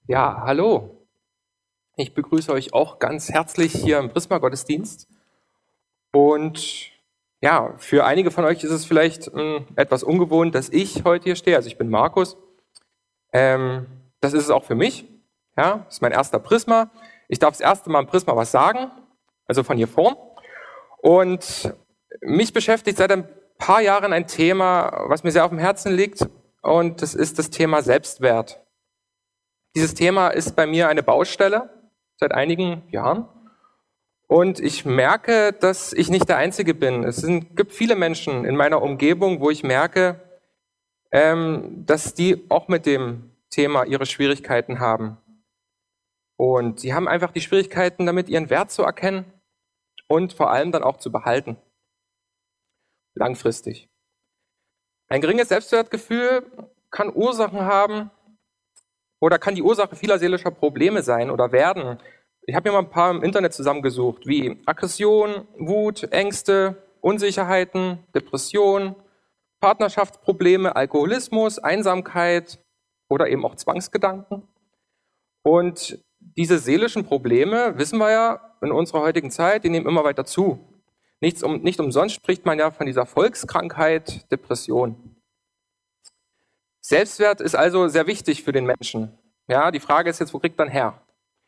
Ja, hallo. Ich begrüße euch auch ganz herzlich hier im Prisma-Gottesdienst. Und ja, für einige von euch ist es vielleicht etwas ungewohnt, dass ich heute hier stehe. Also ich bin Markus. Ähm, Das ist es auch für mich. Ja, das ist mein erster Prisma. Ich darf das erste Mal im Prisma was sagen, also von hier vorn. Und mich beschäftigt seit ein paar Jahren ein Thema, was mir sehr auf dem Herzen liegt. Und das ist das Thema Selbstwert. Dieses Thema ist bei mir eine Baustelle seit einigen Jahren. Und ich merke, dass ich nicht der Einzige bin. Gibt viele Menschen in meiner Umgebung, wo ich merke, dass die auch mit dem Thema ihre Schwierigkeiten haben. Und sie haben einfach die Schwierigkeiten damit, ihren Wert zu erkennen und vor allem dann auch zu behalten. Langfristig. Ein geringes Selbstwertgefühl kann Ursachen haben oder kann die Ursache vieler seelischer Probleme sein oder werden. Ich habe mir mal ein paar im Internet zusammengesucht, wie Aggression, Wut, Ängste, Unsicherheiten, Depression, Partnerschaftsprobleme, Alkoholismus, Einsamkeit oder eben auch Zwangsgedanken. Und diese seelischen Probleme, wissen wir ja in unserer heutigen Zeit, die nehmen immer weiter zu. Nicht umsonst spricht man ja von dieser Volkskrankheit Depression. Selbstwert ist also sehr wichtig für den Menschen. Ja, die Frage ist jetzt, wo kriegt man her?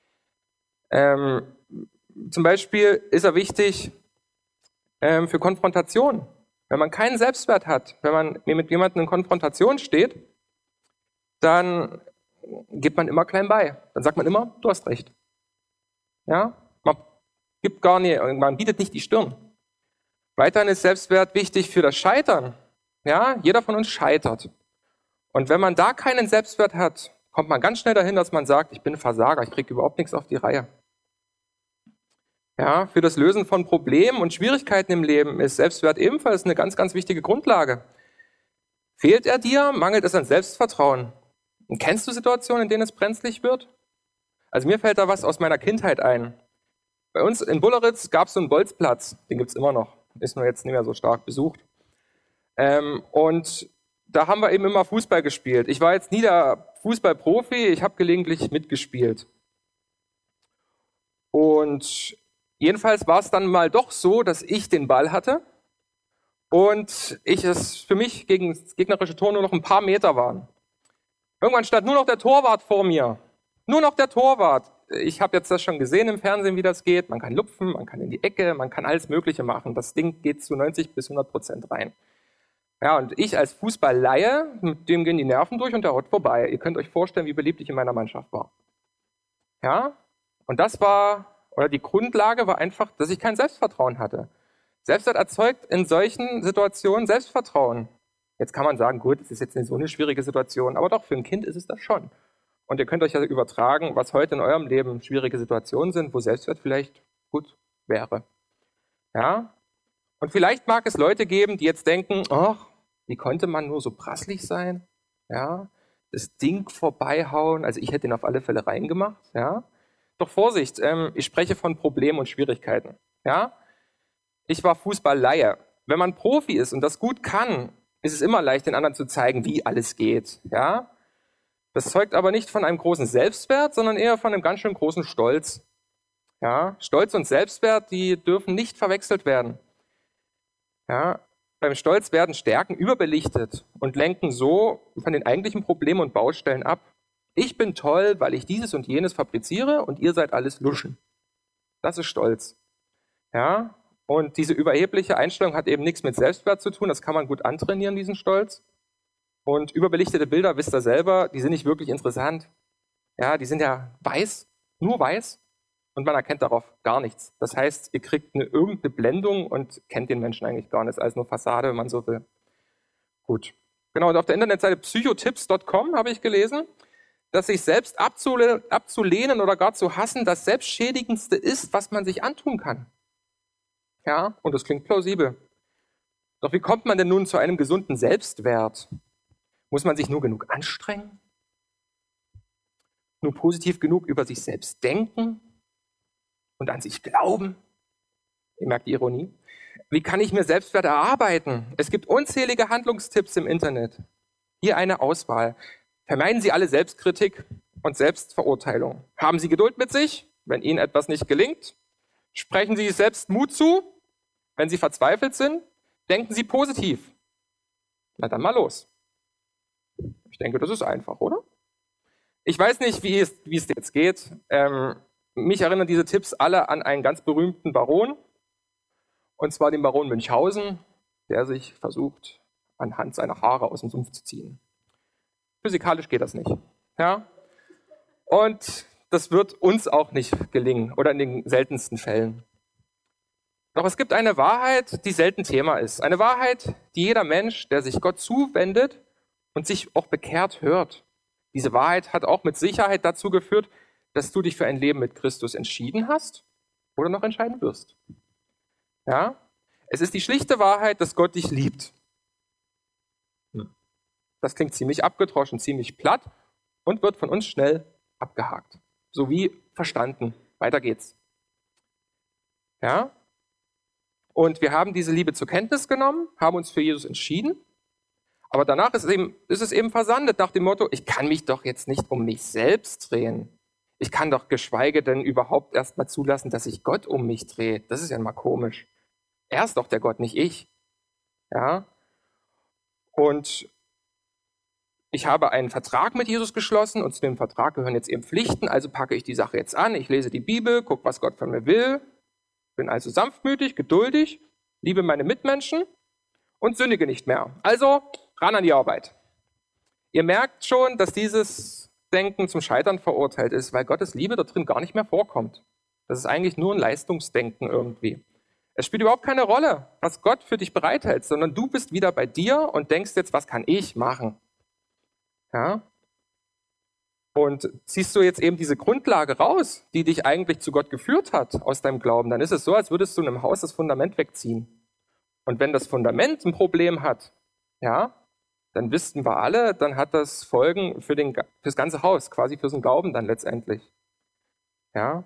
Zum Beispiel ist er wichtig für Konfrontation. Wenn man keinen Selbstwert hat, wenn man mit jemandem in Konfrontation steht, dann gibt man immer klein bei. Dann sagt man immer, du hast recht. Ja, man bietet nicht die Stirn. Weiterhin ist Selbstwert wichtig für das Scheitern. Ja, jeder von uns scheitert. Und wenn man da keinen Selbstwert hat, kommt man ganz schnell dahin, dass man sagt, ich bin ein Versager, ich kriege überhaupt nichts auf die Reihe. Ja, für das Lösen von Problemen und Schwierigkeiten im Leben ist Selbstwert ebenfalls eine ganz, ganz wichtige Grundlage. Fehlt er dir, mangelt es an Selbstvertrauen. Und kennst du Situationen, in denen es brenzlig wird? Also mir fällt da was aus meiner Kindheit ein. Bei uns in Bulleritz gab es so einen Bolzplatz, den gibt's immer noch, ist nur jetzt nicht mehr so stark besucht. Und da haben wir eben immer Fußball gespielt. Ich war jetzt nie der Fußballprofi, ich habe gelegentlich mitgespielt. Und jedenfalls war es dann mal doch so, dass ich den Ball hatte und es für mich gegen das gegnerische Tor nur noch ein paar Meter waren. Irgendwann stand nur noch der Torwart vor mir. Nur noch der Torwart. Ich habe jetzt das schon gesehen im Fernsehen, wie das geht. Man kann lupfen, man kann in die Ecke, man kann alles Mögliche machen. Das Ding geht zu 90-100% rein. Ja, und ich als Fußballleihe, mit dem gehen die Nerven durch und der haut vorbei. Ihr könnt euch vorstellen, wie beliebt ich in meiner Mannschaft war. Ja, und die Grundlage war einfach, dass ich kein Selbstvertrauen hatte. Selbstwert erzeugt in solchen Situationen Selbstvertrauen. Jetzt kann man sagen, gut, das ist jetzt nicht so eine schwierige Situation, aber doch, für ein Kind ist es das schon. Und ihr könnt euch ja übertragen, was heute in eurem Leben schwierige Situationen sind, wo Selbstwert vielleicht gut wäre. Ja? Und vielleicht mag es Leute geben, die jetzt denken, ach, wie konnte man nur so prasslich sein? Ja? Das Ding vorbeihauen, also ich hätte ihn auf alle Fälle reingemacht. Ja? Doch Vorsicht, ich spreche von Problemen und Schwierigkeiten. Ja? Ich war Fußballleihe. Wenn man Profi ist und das gut kann, ist es immer leicht, den anderen zu zeigen, wie alles geht. Ja? Das zeugt aber nicht von einem großen Selbstwert, sondern eher von einem ganz schön großen Stolz. Ja? Stolz und Selbstwert, die dürfen nicht verwechselt werden. Ja? Beim Stolz werden Stärken überbelichtet und lenken so von den eigentlichen Problemen und Baustellen ab. Ich bin toll, weil ich dieses und jenes fabriziere und ihr seid alles Luschen. Das ist Stolz. Ja? Und diese überhebliche Einstellung hat eben nichts mit Selbstwert zu tun. Das kann man gut antrainieren, diesen Stolz. Und überbelichtete Bilder, wisst ihr selber, die sind nicht wirklich interessant. Ja, die sind ja weiß, nur weiß. Und man erkennt darauf gar nichts. Das heißt, ihr kriegt irgendeine Blendung und kennt den Menschen eigentlich gar nicht. Als nur Fassade, wenn man so will. Gut. Genau, und auf der Internetseite psychotips.com habe ich gelesen, dass sich selbst abzulehnen oder gar zu hassen das Selbstschädigendste ist, was man sich antun kann. Ja, und das klingt plausibel. Doch wie kommt man denn nun zu einem gesunden Selbstwert? Muss man sich nur genug anstrengen? Nur positiv genug über sich selbst denken und an sich glauben? Ihr merkt die Ironie. Wie kann ich mir Selbstwert erarbeiten? Es gibt unzählige Handlungstipps im Internet. Hier eine Auswahl. Vermeiden Sie alle Selbstkritik. und Selbstverurteilung. Haben Sie Geduld mit sich, wenn Ihnen etwas nicht gelingt? Sprechen Sie sich selbst Mut zu, wenn Sie verzweifelt sind? Denken Sie positiv. Na dann mal los. Ich denke, das ist einfach, oder? Ich weiß nicht, wie es dir jetzt geht. Mich erinnern diese Tipps alle an einen ganz berühmten Baron, und zwar den Baron Münchhausen, der sich versucht, anhand seiner Haare aus dem Sumpf zu ziehen. Physikalisch geht das nicht. Ja? Und das wird uns auch nicht gelingen oder in den seltensten Fällen. Doch es gibt eine Wahrheit, die selten Thema ist. Eine Wahrheit, die jeder Mensch, der sich Gott zuwendet und sich auch bekehrt, hört. Diese Wahrheit hat auch mit Sicherheit dazu geführt, dass du dich für ein Leben mit Christus entschieden hast oder noch entscheiden wirst. Ja? Es ist die schlichte Wahrheit, dass Gott dich liebt. Das klingt ziemlich abgedroschen, ziemlich platt und wird von uns schnell abgehakt. So wie verstanden. Weiter geht's. Ja? Und wir haben diese Liebe zur Kenntnis genommen, haben uns für Jesus entschieden. Aber danach ist es eben versandet nach dem Motto, ich kann mich doch jetzt nicht um mich selbst drehen. Ich kann doch geschweige denn überhaupt erst mal zulassen, dass sich Gott um mich dreht. Das ist ja mal komisch. Er ist doch der Gott, nicht ich. Ja? Und ich habe einen Vertrag mit Jesus geschlossen und zu dem Vertrag gehören jetzt eben Pflichten. Also packe ich die Sache jetzt an. Ich lese die Bibel, gucke, was Gott von mir will. Bin also sanftmütig, geduldig, liebe meine Mitmenschen und sündige nicht mehr. Also ran an die Arbeit. Ihr merkt schon, dass dieses Denken zum Scheitern verurteilt ist, weil Gottes Liebe da drin gar nicht mehr vorkommt. Das ist eigentlich nur ein Leistungsdenken irgendwie. Es spielt überhaupt keine Rolle, was Gott für dich bereithält, sondern du bist wieder bei dir und denkst jetzt, was kann ich machen? Ja? Und ziehst du jetzt eben diese Grundlage raus, die dich eigentlich zu Gott geführt hat aus deinem Glauben, dann ist es so, als würdest du in einem Haus das Fundament wegziehen. Und wenn das Fundament ein Problem hat, ja, dann wissen wir alle, dann hat das Folgen fürs ganze Haus, quasi für den Glauben dann letztendlich. Ja?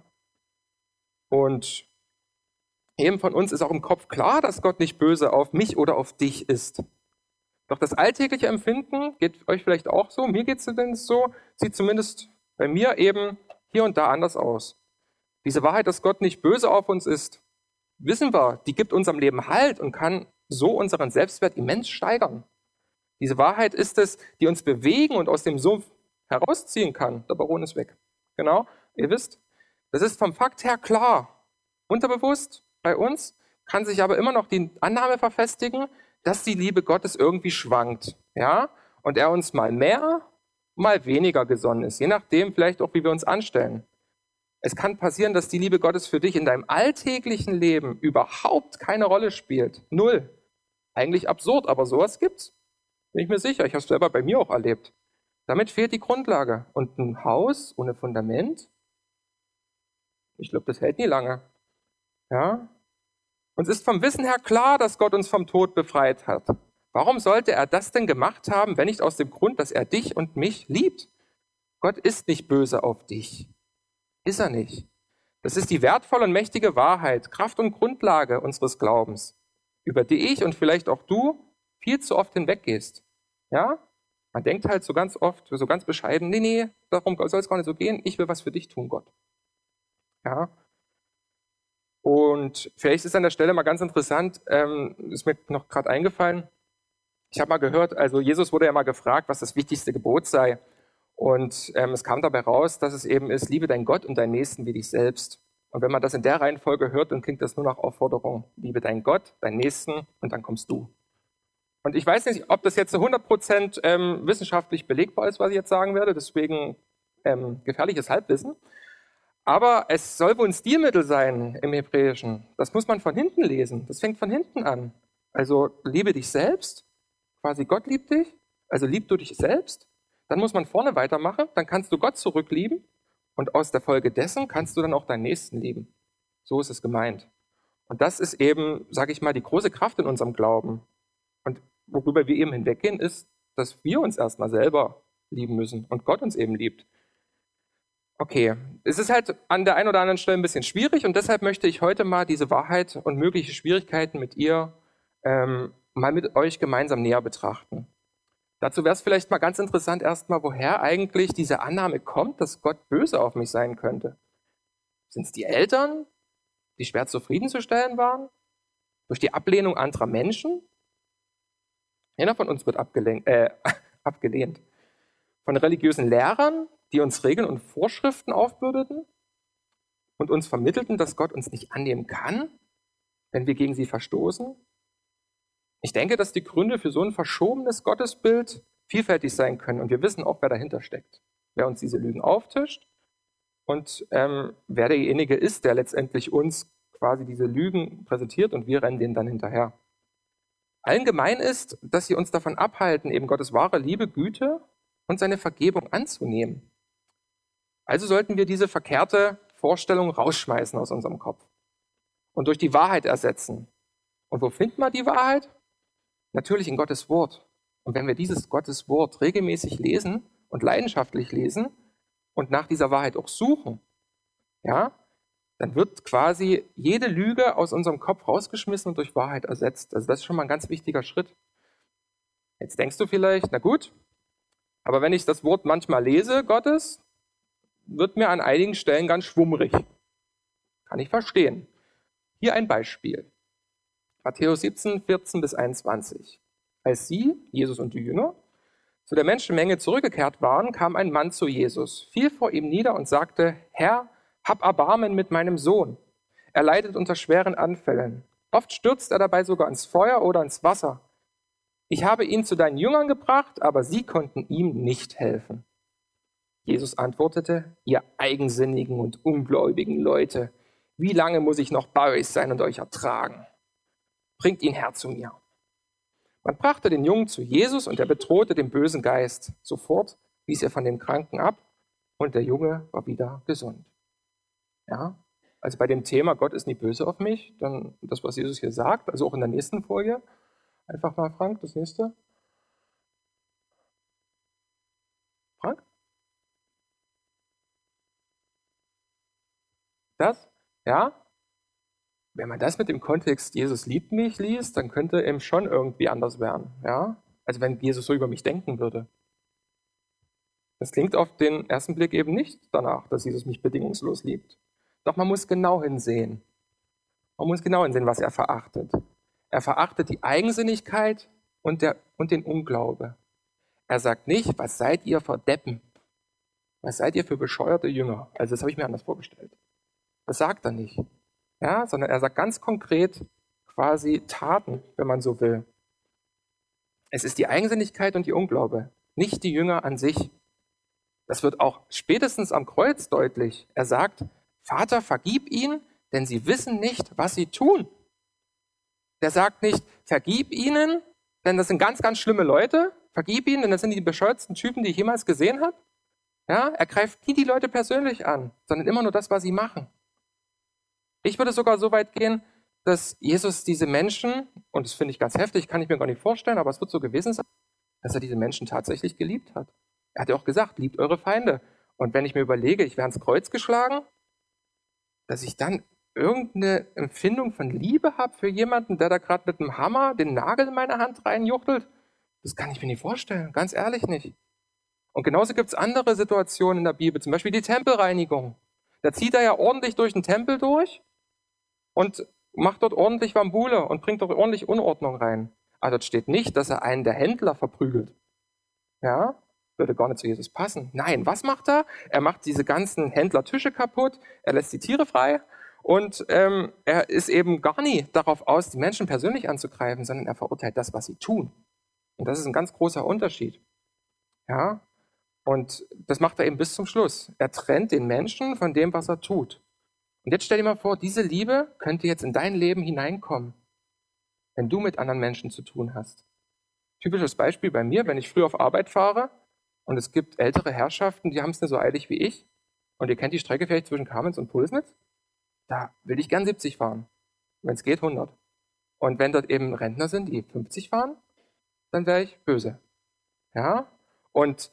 Und jedem von uns ist auch im Kopf klar, dass Gott nicht böse auf mich oder auf dich ist. Doch das alltägliche Empfinden geht euch vielleicht auch so, mir geht es denn so, sieht zumindest bei mir eben hier und da anders aus. Diese Wahrheit, dass Gott nicht böse auf uns ist, wissen wir, die gibt unserem Leben Halt und kann so unseren Selbstwert immens steigern. Diese Wahrheit ist es, die uns bewegen und aus dem Sumpf herausziehen kann. Der Baron ist weg. Genau, ihr wisst, das ist vom Fakt her klar. Unterbewusst bei uns kann sich aber immer noch die Annahme verfestigen, dass die Liebe Gottes irgendwie schwankt, ja, und er uns mal mehr, mal weniger gesonnen ist, je nachdem vielleicht auch, wie wir uns anstellen. Es kann passieren, dass die Liebe Gottes für dich in deinem alltäglichen Leben überhaupt keine Rolle spielt. Null. Eigentlich absurd, aber sowas gibt's. Bin ich mir sicher, ich habe es selber bei mir auch erlebt. Damit fehlt die Grundlage. Und ein Haus ohne Fundament, ich glaube, das hält nie lange. Ja? Uns ist vom Wissen her klar, dass Gott uns vom Tod befreit hat. Warum sollte er das denn gemacht haben, wenn nicht aus dem Grund, dass er dich und mich liebt? Gott ist nicht böse auf dich. Ist er nicht. Das ist die wertvolle und mächtige Wahrheit, Kraft und Grundlage unseres Glaubens, über die ich und vielleicht auch du viel zu oft hinweggehst. Ja? Man denkt halt so ganz oft, so ganz bescheiden, nee, darum soll es gar nicht so gehen, ich will was für dich tun, Gott. Ja? Und vielleicht ist an der Stelle mal ganz interessant, ist mir noch gerade eingefallen, ich habe mal gehört, also Jesus wurde ja mal gefragt, was das wichtigste Gebot sei. Und es kam dabei raus, dass es eben ist, liebe deinen Gott und deinen Nächsten wie dich selbst. Und wenn man das in der Reihenfolge hört, dann klingt das nur nach Aufforderung. Liebe deinen Gott, deinen Nächsten und dann kommst du. Und ich weiß nicht, ob das jetzt zu 100% wissenschaftlich belegbar ist, was ich jetzt sagen werde, deswegen gefährliches Halbwissen. Aber es soll wohl ein Stilmittel sein im Hebräischen. Das muss man von hinten lesen. Das fängt von hinten an. Also liebe dich selbst, quasi Gott liebt dich, also lieb du dich selbst. Dann muss man vorne weitermachen, dann kannst du Gott zurücklieben und aus der Folge dessen kannst du dann auch deinen Nächsten lieben. So ist es gemeint. Und das ist eben, sage ich mal, die große Kraft in unserem Glauben. Und worüber wir eben hinweggehen, ist, dass wir uns erstmal selber lieben müssen und Gott uns eben liebt. Okay, es ist halt an der einen oder anderen Stelle ein bisschen schwierig und deshalb möchte ich heute mal diese Wahrheit und mögliche Schwierigkeiten mit ihr mal mit euch gemeinsam näher betrachten. Dazu wäre es vielleicht mal ganz interessant erstmal, woher eigentlich diese Annahme kommt, dass Gott böse auf mich sein könnte. Sind es die Eltern, die schwer zufriedenzustellen waren? Durch die Ablehnung anderer Menschen? Jeder von uns wird abgelehnt. Von religiösen Lehrern, die uns Regeln und Vorschriften aufbürdeten und uns vermittelten, dass Gott uns nicht annehmen kann, wenn wir gegen sie verstoßen. Ich denke, dass die Gründe für so ein verschobenes Gottesbild vielfältig sein können. Und wir wissen auch, wer dahinter steckt. Wer uns diese Lügen auftischt und wer derjenige ist, der letztendlich uns quasi diese Lügen präsentiert und wir rennen denen dann hinterher. Allen gemein ist, dass sie uns davon abhalten, eben Gottes wahre Liebe, Güte und seine Vergebung anzunehmen. Also sollten wir diese verkehrte Vorstellung rausschmeißen aus unserem Kopf und durch die Wahrheit ersetzen. Und wo findet man die Wahrheit? Natürlich in Gottes Wort. Und wenn wir dieses Gottes Wort regelmäßig lesen und leidenschaftlich lesen und nach dieser Wahrheit auch suchen, ja, dann wird quasi jede Lüge aus unserem Kopf rausgeschmissen und durch Wahrheit ersetzt. Also das ist schon mal ein ganz wichtiger Schritt. Jetzt denkst du vielleicht, na gut, aber wenn ich das Wort manchmal lese, Gottes, wird mir an einigen Stellen ganz schwummrig. Kann ich verstehen. Hier ein Beispiel. Matthäus 17, 14 bis 21. Als sie, Jesus und die Jünger, zu der Menschenmenge zurückgekehrt waren, kam ein Mann zu Jesus, fiel vor ihm nieder und sagte, Herr, hab Erbarmen mit meinem Sohn. Er leidet unter schweren Anfällen. Oft stürzt er dabei sogar ins Feuer oder ins Wasser. Ich habe ihn zu deinen Jüngern gebracht, aber sie konnten ihm nicht helfen. Jesus antwortete, ihr eigensinnigen und ungläubigen Leute, wie lange muss ich noch bei euch sein und euch ertragen? Bringt ihn her zu mir. Man brachte den Jungen zu Jesus und er bedrohte den bösen Geist. Sofort wies er von dem Kranken ab und der Junge war wieder gesund. Ja, also bei dem Thema Gott ist nie böse auf mich, dann das, was Jesus hier sagt, also auch in der nächsten Folie. Einfach mal, Frank, das nächste. Frank? Das? Ja? Wenn man das mit dem Kontext Jesus liebt mich liest, dann könnte eben schon irgendwie anders werden. Ja? Also wenn Jesus so über mich denken würde. Das klingt auf den ersten Blick eben nicht danach, dass Jesus mich bedingungslos liebt. Doch man muss genau hinsehen. Man muss genau hinsehen, was er verachtet. Er verachtet die Eigensinnigkeit und den Unglaube. Er sagt nicht, was seid ihr für Deppen? Was seid ihr für bescheuerte Jünger? Also das habe ich mir anders vorgestellt. Das sagt er nicht. Ja, sondern er sagt ganz konkret quasi Taten, wenn man so will. Es ist die Eigensinnigkeit und die Unglaube, nicht die Jünger an sich. Das wird auch spätestens am Kreuz deutlich. Er sagt, Vater, vergib ihnen, denn sie wissen nicht, was sie tun. Der sagt nicht, vergib ihnen, denn das sind ganz, ganz schlimme Leute. Vergib ihnen, denn das sind die bescheuertsten Typen, die ich jemals gesehen habe. Ja, er greift nie die Leute persönlich an, sondern immer nur das, was sie machen. Ich würde sogar so weit gehen, dass Jesus diese Menschen, und das finde ich ganz heftig, kann ich mir gar nicht vorstellen, aber es wird so gewesen sein, dass er diese Menschen tatsächlich geliebt hat. Er hat ja auch gesagt, liebt eure Feinde. Und wenn ich mir überlege, ich wäre ans Kreuz geschlagen, dass ich dann irgendeine Empfindung von Liebe habe für jemanden, der da gerade mit einem Hammer den Nagel in meine Hand reinjuchtelt, das kann ich mir nicht vorstellen, ganz ehrlich nicht. Und genauso gibt es andere Situationen in der Bibel, zum Beispiel die Tempelreinigung. Da zieht er ja ordentlich durch den Tempel durch und macht dort ordentlich Bambule und bringt dort ordentlich Unordnung rein. Aber dort steht nicht, dass er einen der Händler verprügelt. Ja, würde gar nicht zu Jesus passen. Nein, was macht er? Er macht diese ganzen Händlertische kaputt, er lässt die Tiere frei und er ist eben gar nie darauf aus, die Menschen persönlich anzugreifen, sondern er verurteilt das, was sie tun. Und das ist ein ganz großer Unterschied. Ja, und das macht er eben bis zum Schluss. Er trennt den Menschen von dem, was er tut. Und jetzt stell dir mal vor, diese Liebe könnte jetzt in dein Leben hineinkommen, wenn du mit anderen Menschen zu tun hast. Typisches Beispiel bei mir, wenn ich früh auf Arbeit fahre und es gibt ältere Herrschaften, die haben es nicht so eilig wie ich und ihr kennt die Strecke vielleicht zwischen Kamenz und Pulsnitz, da will ich gern 70 fahren, wenn es geht 100. Und wenn dort eben Rentner sind, die 50 fahren, dann wäre ich böse. Ja, und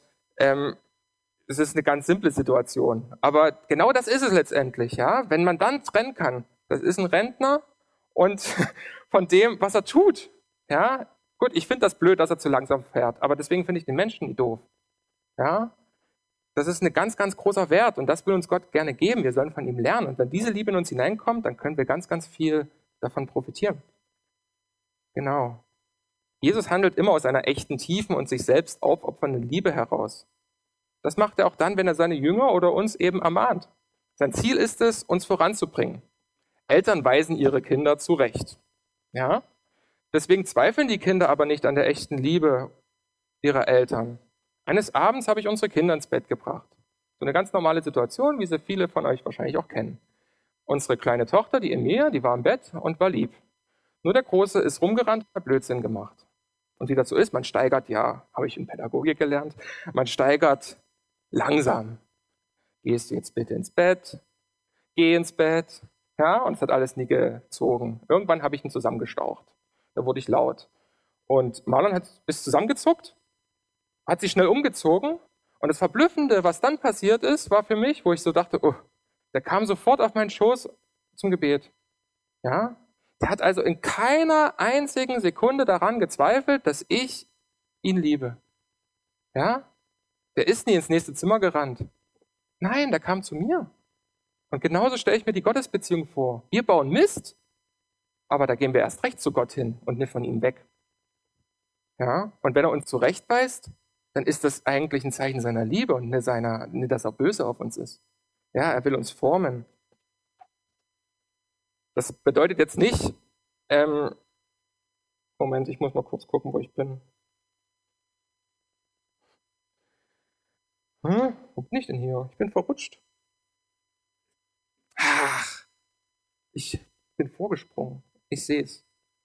es ist eine ganz simple Situation. Aber genau das ist es letztendlich, ja. Wenn man dann trennen kann, das ist ein Rentner und von dem, was er tut, ja. Gut, ich finde das blöd, dass er zu langsam fährt, aber deswegen finde ich den Menschen nie doof. Ja? Das ist ein ganz, ganz großer Wert und das will uns Gott gerne geben. Wir sollen von ihm lernen. Und wenn diese Liebe in uns hineinkommt, dann können wir ganz, ganz viel davon profitieren. Genau. Jesus handelt immer aus einer echten, tiefen und sich selbst aufopfernden Liebe heraus. Das macht er auch dann, wenn er seine Jünger oder uns eben ermahnt. Sein Ziel ist es, uns voranzubringen. Eltern weisen ihre Kinder zurecht. Ja? Deswegen zweifeln die Kinder aber nicht an der echten Liebe ihrer Eltern. Eines Abends habe ich unsere Kinder ins Bett gebracht. So eine ganz normale Situation, wie sie viele von euch wahrscheinlich auch kennen. Unsere kleine Tochter, die Emilia, die war im Bett und war lieb. Nur der Große ist rumgerannt und hat Blödsinn gemacht. Und wie das so ist, man steigert, ja, habe ich in Pädagogik gelernt, man steigert langsam. Gehst du jetzt bitte ins Bett? Geh ins Bett. Ja, und es hat alles nie gezogen. Irgendwann habe ich ihn zusammengestaucht. Da wurde ich laut. Und Marlon ist zusammengezuckt, hat sich schnell umgezogen. Und das Verblüffende, was dann passiert ist, war für mich, wo ich so dachte, oh, der kam sofort auf meinen Schoß zum Gebet. Ja, der hat also in keiner einzigen Sekunde daran gezweifelt, dass ich ihn liebe. Ja, der ist nie ins nächste Zimmer gerannt. Nein, der kam zu mir. Und genauso stelle ich mir die Gottesbeziehung vor. Wir bauen Mist, aber da gehen wir erst recht zu Gott hin und nicht von ihm weg. Ja, und wenn er uns zurechtweist, dann ist das eigentlich ein Zeichen seiner Liebe und nicht, dass er böse auf uns ist. Ja, er will uns formen. Das bedeutet jetzt nicht, Moment, ich muss mal kurz gucken, wo ich bin. Wo bin ich denn hier? Ich bin verrutscht. Ach, ich bin vorgesprungen. Ich sehe es.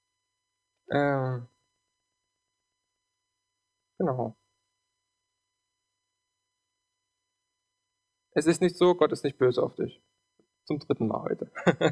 Genau. Es ist nicht so, Gott ist nicht böse auf dich. Zum 3. Mal heute.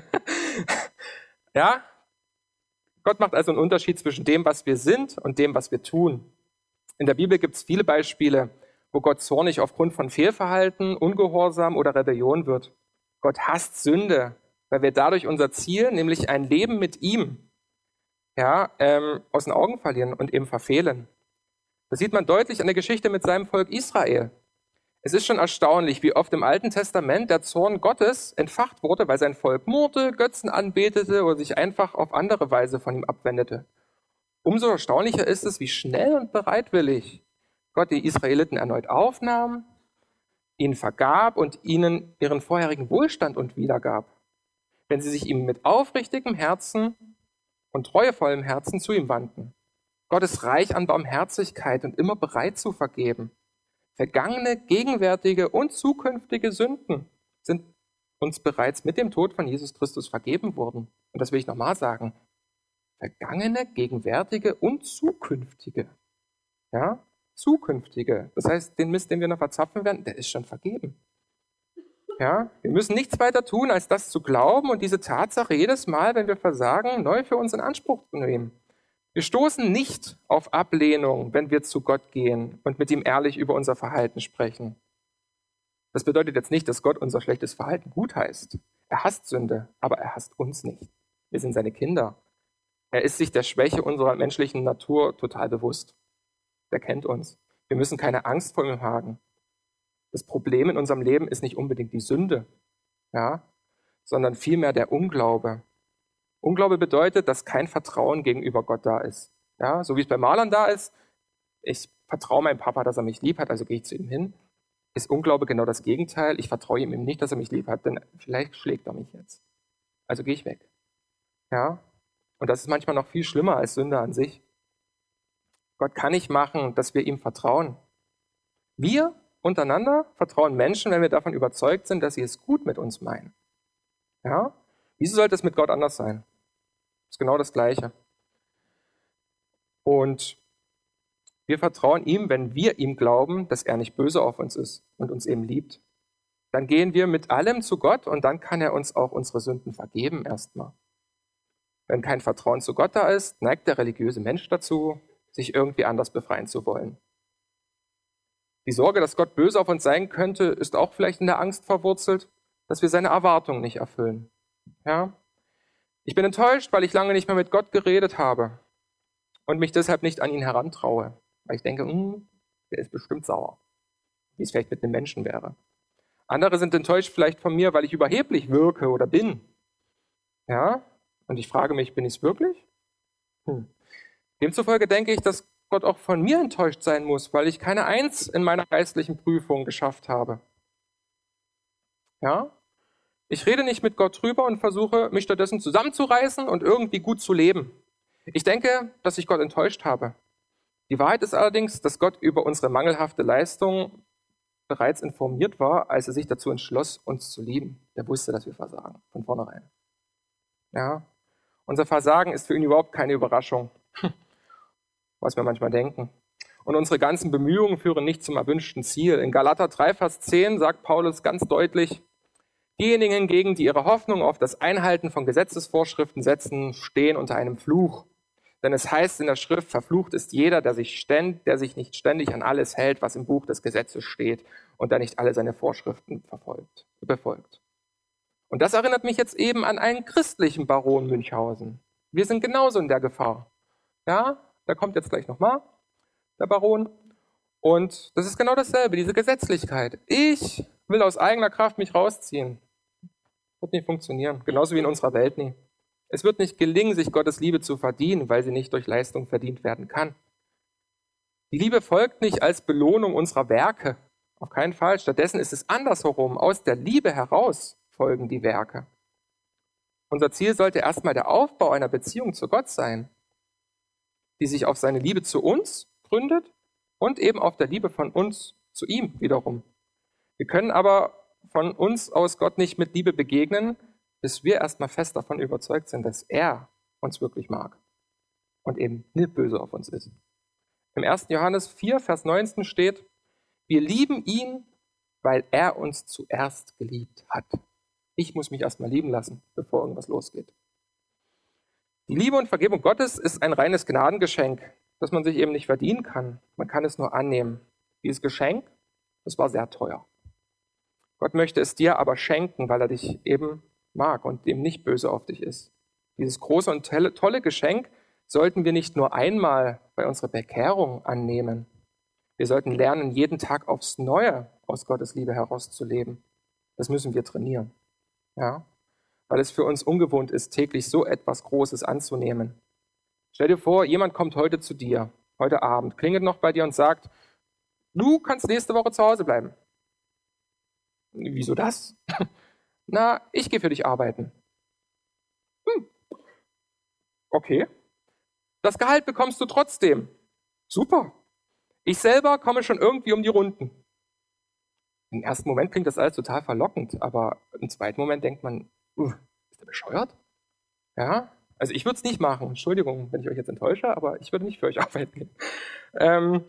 Ja? Gott macht also einen Unterschied zwischen dem, was wir sind und dem, was wir tun. In der Bibel gibt es viele Beispiele, wo Gott zornig aufgrund von Fehlverhalten, Ungehorsam oder Rebellion wird. Gott hasst Sünde, weil wir dadurch unser Ziel, nämlich ein Leben mit ihm, ja, aus den Augen verlieren und eben verfehlen. Das sieht man deutlich an der Geschichte mit seinem Volk Israel. Es ist schon erstaunlich, wie oft im Alten Testament der Zorn Gottes entfacht wurde, weil sein Volk murrte, Götzen anbetete oder sich einfach auf andere Weise von ihm abwendete. Umso erstaunlicher ist es, wie schnell und bereitwillig Gott die Israeliten erneut aufnahm, ihnen vergab und ihnen ihren vorherigen Wohlstand und wiedergab, wenn sie sich ihm mit aufrichtigem Herzen und treuevollem Herzen zu ihm wandten. Gott ist reich an Barmherzigkeit und immer bereit zu vergeben. Vergangene, gegenwärtige und zukünftige Sünden sind uns bereits mit dem Tod von Jesus Christus vergeben worden. Und das will ich nochmal sagen. Vergangene, gegenwärtige und zukünftige. Ja, zukünftige. Das heißt, den Mist, den wir noch verzapfen werden, der ist schon vergeben. Ja, wir müssen nichts weiter tun, als das zu glauben und diese Tatsache jedes Mal, wenn wir versagen, neu für uns in Anspruch zu nehmen. Wir stoßen nicht auf Ablehnung, wenn wir zu Gott gehen und mit ihm ehrlich über unser Verhalten sprechen. Das bedeutet jetzt nicht, dass Gott unser schlechtes Verhalten gutheißt. Er hasst Sünde, aber er hasst uns nicht. Wir sind seine Kinder. Er ist sich der Schwäche unserer menschlichen Natur total bewusst. Er kennt uns. Wir müssen keine Angst vor ihm haben. Das Problem in unserem Leben ist nicht unbedingt die Sünde, ja, sondern vielmehr der Unglaube. Unglaube bedeutet, dass kein Vertrauen gegenüber Gott da ist. Ja, so wie es bei Marlon da ist, ich vertraue meinem Papa, dass er mich lieb hat, also gehe ich zu ihm hin, ist Unglaube genau das Gegenteil. Ich vertraue ihm eben nicht, dass er mich lieb hat, denn vielleicht schlägt er mich jetzt. Also gehe ich weg. Ja, und das ist manchmal noch viel schlimmer als Sünde an sich. Gott kann nicht machen, dass wir ihm vertrauen. Wir untereinander vertrauen Menschen, wenn wir davon überzeugt sind, dass sie es gut mit uns meinen. Ja, wieso sollte es mit Gott anders sein? Ist genau das Gleiche. Und wir vertrauen ihm, wenn wir ihm glauben, dass er nicht böse auf uns ist und uns eben liebt. Dann gehen wir mit allem zu Gott und dann kann er uns auch unsere Sünden vergeben erstmal. Wenn kein Vertrauen zu Gott da ist, neigt der religiöse Mensch dazu, sich irgendwie anders befreien zu wollen. Die Sorge, dass Gott böse auf uns sein könnte, ist auch vielleicht in der Angst verwurzelt, dass wir seine Erwartungen nicht erfüllen. Ja? Ich bin enttäuscht, weil ich lange nicht mehr mit Gott geredet habe. und mich deshalb nicht an ihn herantraue, weil ich denke, der ist bestimmt sauer, wie es vielleicht mit einem Menschen wäre. Andere sind enttäuscht vielleicht von mir, weil ich überheblich wirke oder bin. Ja, und ich frage mich, bin ich es wirklich? Demzufolge denke ich, dass Gott auch von mir enttäuscht sein muss, weil ich keine Eins in meiner geistlichen Prüfung geschafft habe. Ja, ich rede nicht mit Gott drüber und versuche, mich stattdessen zusammenzureißen und irgendwie gut zu leben. Ich denke, dass ich Gott enttäuscht habe. Die Wahrheit ist allerdings, dass Gott über unsere mangelhafte Leistung bereits informiert war, als er sich dazu entschloss, uns zu lieben. Der wusste, dass wir versagen, von vornherein. Ja, unser Versagen ist für ihn überhaupt keine Überraschung, was wir manchmal denken. Und unsere ganzen Bemühungen führen nicht zum erwünschten Ziel. In Galater 3, Vers 10 sagt Paulus ganz deutlich, diejenigen hingegen, die ihre Hoffnung auf das Einhalten von Gesetzesvorschriften setzen, stehen unter einem Fluch. Denn es heißt in der Schrift, verflucht ist jeder, der sich nicht ständig an alles hält, was im Buch des Gesetzes steht und der nicht alle seine Vorschriften befolgt. Und das erinnert mich jetzt eben an einen christlichen Baron Münchhausen. Wir sind genauso in der Gefahr. Ja, da kommt jetzt gleich nochmal der Baron. Und das ist genau dasselbe, diese Gesetzlichkeit. Ich will aus eigener Kraft mich rausziehen. Wird nicht funktionieren, genauso wie in unserer Welt nie. Es wird nicht gelingen, sich Gottes Liebe zu verdienen, weil sie nicht durch Leistung verdient werden kann. Die Liebe folgt nicht als Belohnung unserer Werke. Auf keinen Fall. Stattdessen ist es andersherum. Aus der Liebe heraus folgen die Werke. Unser Ziel sollte erstmal der Aufbau einer Beziehung zu Gott sein, die sich auf seine Liebe zu uns gründet und eben auf der Liebe von uns zu ihm wiederum. Wir können aber von uns aus Gott nicht mit Liebe begegnen, bis wir erstmal fest davon überzeugt sind, dass er uns wirklich mag und eben nicht böse auf uns ist. Im 1. Johannes 4, Vers 19 steht, wir lieben ihn, weil er uns zuerst geliebt hat. Ich muss mich erstmal lieben lassen, bevor irgendwas losgeht. Die Liebe und Vergebung Gottes ist ein reines Gnadengeschenk, das man sich eben nicht verdienen kann. Man kann es nur annehmen. Dieses Geschenk, das war sehr teuer. Gott möchte es dir aber schenken, weil er dich eben mag und eben nicht böse auf dich ist. Dieses große und tolle Geschenk sollten wir nicht nur einmal bei unserer Bekehrung annehmen. Wir sollten lernen, jeden Tag aufs Neue aus Gottes Liebe herauszuleben. Das müssen wir trainieren. Ja? Weil es für uns ungewohnt ist, täglich so etwas Großes anzunehmen. Stell dir vor, jemand kommt heute zu dir, heute Abend, klingelt noch bei dir und sagt, du kannst nächste Woche zu Hause bleiben. Wieso das? Na, ich gehe für dich arbeiten. Okay. Das Gehalt bekommst du trotzdem. Super. Ich selber komme schon irgendwie um die Runden. Im ersten Moment klingt das alles total verlockend, aber im zweiten Moment denkt man, ist der bescheuert? Ja, also ich würde es nicht machen. Entschuldigung, wenn ich euch jetzt enttäusche, aber ich würde nicht für euch arbeiten gehen.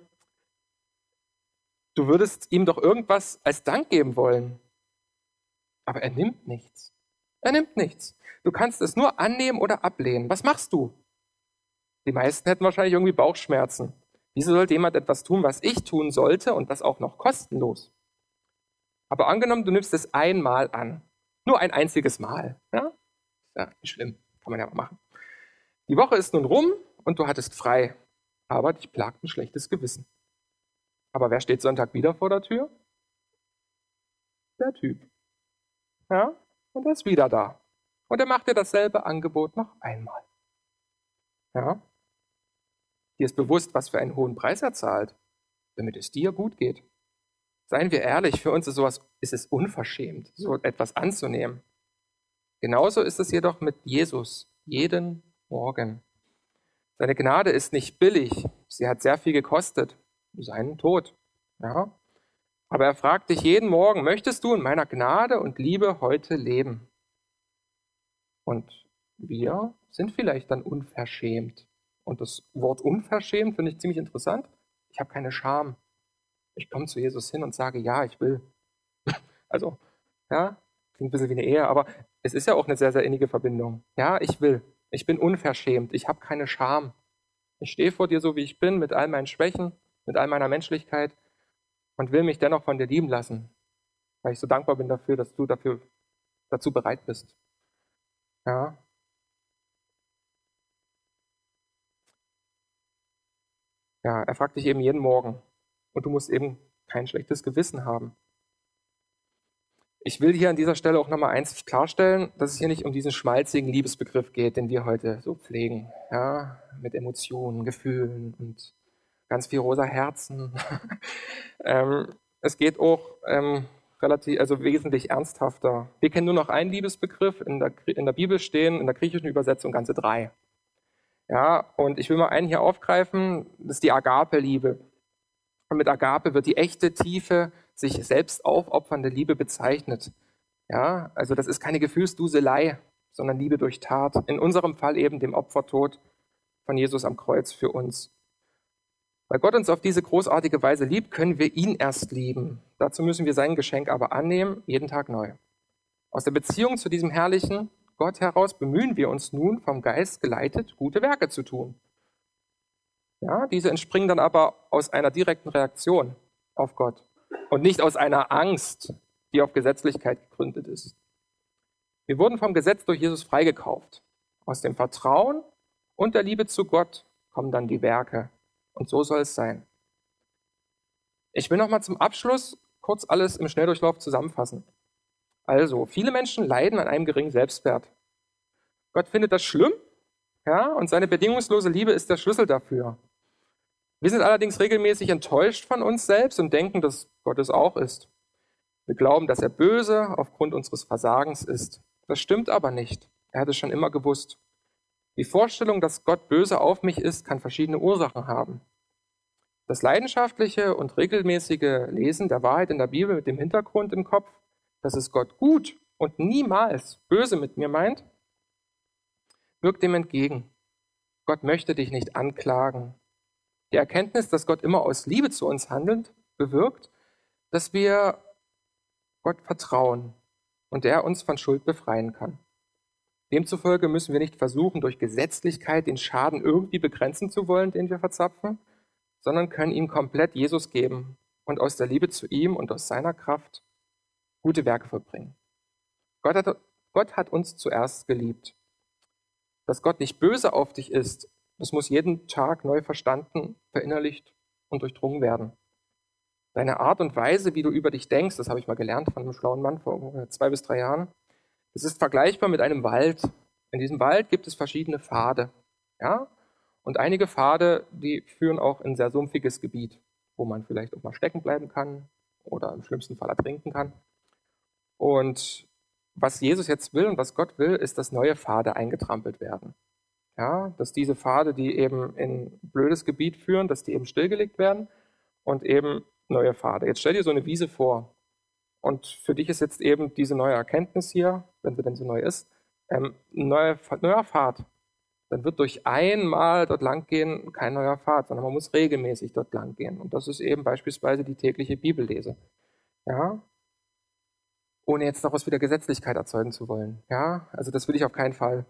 Du würdest ihm doch irgendwas als Dank geben wollen. Aber er nimmt nichts. Er nimmt nichts. Du kannst es nur annehmen oder ablehnen. Was machst du? Die meisten hätten wahrscheinlich irgendwie Bauchschmerzen. Wieso sollte jemand etwas tun, was ich tun sollte und das auch noch kostenlos? Aber angenommen, du nimmst es einmal an. Nur ein einziges Mal. Ja? Ist ja nicht schlimm. Kann man ja mal machen. Die Woche ist nun rum und du hattest frei. Aber dich plagt ein schlechtes Gewissen. Aber wer steht Sonntag wieder vor der Tür? Der Typ. Ja? Und er ist wieder da. Und er macht dir dasselbe Angebot noch einmal. Ja? Dir ist bewusst, was für einen hohen Preis er zahlt, damit es dir gut geht. Seien wir ehrlich, für uns ist es unverschämt, so etwas anzunehmen. Genauso ist es jedoch mit Jesus, jeden Morgen. Seine Gnade ist nicht billig, sie hat sehr viel gekostet, seinen Tod. Ja? Aber er fragt dich jeden Morgen, möchtest du in meiner Gnade und Liebe heute leben? Und wir sind vielleicht dann unverschämt. Und das Wort unverschämt finde ich ziemlich interessant. Ich habe keine Scham. Ich komme zu Jesus hin und sage, ja, ich will. Also, ja, klingt ein bisschen wie eine Ehe, aber es ist ja auch eine sehr, sehr innige Verbindung. Ja, ich will. Ich bin unverschämt. Ich habe keine Scham. Ich stehe vor dir so, wie ich bin, mit all meinen Schwächen, mit all meiner Menschlichkeit und will mich dennoch von dir lieben lassen, weil ich so dankbar bin dafür, dass du dazu bereit bist. Ja. Ja, er fragt dich eben jeden Morgen. Und du musst eben kein schlechtes Gewissen haben. Ich will hier an dieser Stelle auch nochmal eins klarstellen, dass es hier nicht um diesen schmalzigen Liebesbegriff geht, den wir heute so pflegen. Ja, mit Emotionen, Gefühlen und ganz viel rosa Herzen. Es geht auch also wesentlich ernsthafter. Wir kennen nur noch einen Liebesbegriff, in der Bibel stehen, in der griechischen Übersetzung ganze 3. Ja, und ich will mal einen hier aufgreifen, das ist die Agape-Liebe. Und mit Agape wird die echte, tiefe, sich selbst aufopfernde Liebe bezeichnet. Ja, also das ist keine Gefühlsduselei, sondern Liebe durch Tat. In unserem Fall eben dem Opfertod von Jesus am Kreuz für uns. Weil Gott uns auf diese großartige Weise liebt, können wir ihn erst lieben. Dazu müssen wir sein Geschenk aber annehmen, jeden Tag neu. Aus der Beziehung zu diesem herrlichen Gott heraus bemühen wir uns nun, vom Geist geleitet, gute Werke zu tun. Ja, diese entspringen dann aber aus einer direkten Reaktion auf Gott und nicht aus einer Angst, die auf Gesetzlichkeit gegründet ist. Wir wurden vom Gesetz durch Jesus freigekauft. Aus dem Vertrauen und der Liebe zu Gott kommen dann die Werke. Und so soll es sein. Ich will nochmal zum Abschluss kurz alles im Schnelldurchlauf zusammenfassen. Also, viele Menschen leiden an einem geringen Selbstwert. Gott findet das schlimm, ja, und seine bedingungslose Liebe ist der Schlüssel dafür. Wir sind allerdings regelmäßig enttäuscht von uns selbst und denken, dass Gott es auch ist. Wir glauben, dass er böse aufgrund unseres Versagens ist. Das stimmt aber nicht. Er hat es schon immer gewusst. Die Vorstellung, dass Gott böse auf mich ist, kann verschiedene Ursachen haben. Das leidenschaftliche und regelmäßige Lesen der Wahrheit in der Bibel mit dem Hintergrund im Kopf, dass es Gott gut und niemals böse mit mir meint, wirkt dem entgegen. Gott möchte dich nicht anklagen. Die Erkenntnis, dass Gott immer aus Liebe zu uns handelt, bewirkt, dass wir Gott vertrauen und er uns von Schuld befreien kann. Demzufolge müssen wir nicht versuchen, durch Gesetzlichkeit den Schaden irgendwie begrenzen zu wollen, den wir verzapfen, sondern können ihn komplett Jesus geben und aus der Liebe zu ihm und aus seiner Kraft gute Werke vollbringen. Gott hat uns zuerst geliebt. Dass Gott nicht böse auf dich ist, das muss jeden Tag neu verstanden, verinnerlicht und durchdrungen werden. Deine Art und Weise, wie du über dich denkst, das habe ich mal gelernt von einem schlauen Mann vor 2 bis 3 Jahren, das ist vergleichbar mit einem Wald. In diesem Wald gibt es verschiedene Pfade. Ja? Und einige Pfade, die führen auch in sehr sumpfiges Gebiet, wo man vielleicht auch mal stecken bleiben kann oder im schlimmsten Fall ertrinken kann. Und was Jesus jetzt will und was Gott will, ist, dass neue Pfade eingetrampelt werden. Ja, dass diese Pfade, die eben in blödes Gebiet führen, dass die eben stillgelegt werden und eben neue Pfade. Jetzt stell dir so eine Wiese vor und für dich ist jetzt eben diese neue Erkenntnis hier, wenn sie denn so neu ist, neuer Pfad. Dann wird durch einmal dort lang gehen kein neuer Pfad, sondern man muss regelmäßig dort lang gehen. Und das ist eben beispielsweise die tägliche Bibellese. Ja, ohne jetzt daraus wieder Gesetzlichkeit erzeugen zu wollen. Ja, also das will ich auf keinen Fall.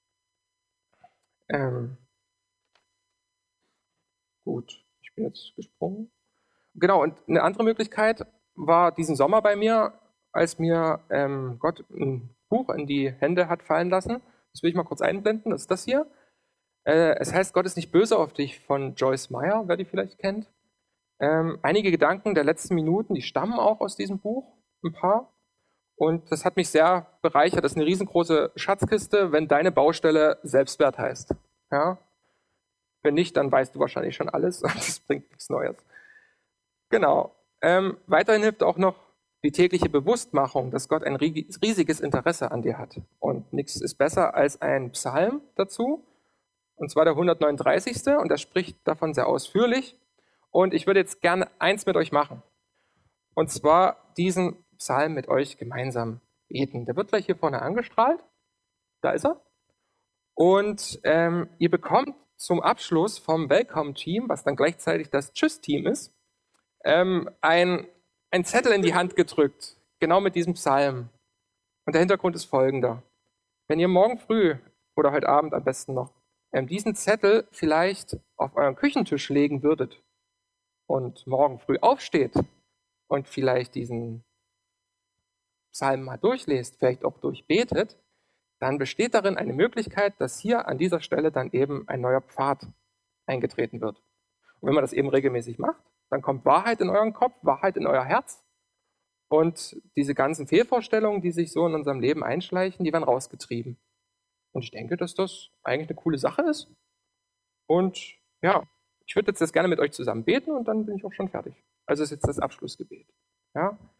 Gut, ich bin jetzt gesprungen. Genau, und eine andere Möglichkeit war diesen Sommer bei mir, als mir Gott ein Buch in die Hände hat fallen lassen. Das will ich mal kurz einblenden, das ist das hier. Es heißt, Gott ist nicht böse auf dich, von Joyce Meyer, wer die vielleicht kennt. Einige Gedanken der letzten Minuten, die stammen auch aus diesem Buch, ein paar. Und das hat mich sehr bereichert. Das ist eine riesengroße Schatzkiste, wenn deine Baustelle Selbstwert heißt. Ja? Wenn nicht, dann weißt du wahrscheinlich schon alles und das bringt nichts Neues. Genau. Weiterhin hilft auch noch die tägliche Bewusstmachung, dass Gott ein riesiges Interesse an dir hat. Und nichts ist besser als ein Psalm dazu. Und zwar der 139. Und er spricht davon sehr ausführlich. Und ich würde jetzt gerne eins mit euch machen. Und zwar diesen Psalm mit euch gemeinsam beten. Der wird gleich hier vorne angestrahlt. Da ist er. Und ihr bekommt zum Abschluss vom Welcome-Team, was dann gleichzeitig das Tschüss-Team ist, ein Zettel in die Hand gedrückt, genau mit diesem Psalm. Und der Hintergrund ist folgender. Wenn ihr morgen früh oder heute Abend am besten noch diesen Zettel vielleicht auf euren Küchentisch legen würdet und morgen früh aufsteht und vielleicht diesen Psalm mal durchlest, vielleicht auch durchbetet, dann besteht darin eine Möglichkeit, dass hier an dieser Stelle dann eben ein neuer Pfad eingetreten wird. Und wenn man das eben regelmäßig macht, dann kommt Wahrheit in euren Kopf, Wahrheit in euer Herz. Und diese ganzen Fehlvorstellungen, die sich so in unserem Leben einschleichen, die werden rausgetrieben. Und ich denke, dass das eigentlich eine coole Sache ist. Und ja, ich würde jetzt das gerne mit euch zusammen beten und dann bin ich auch schon fertig. Also ist jetzt das Abschlussgebet. Ja?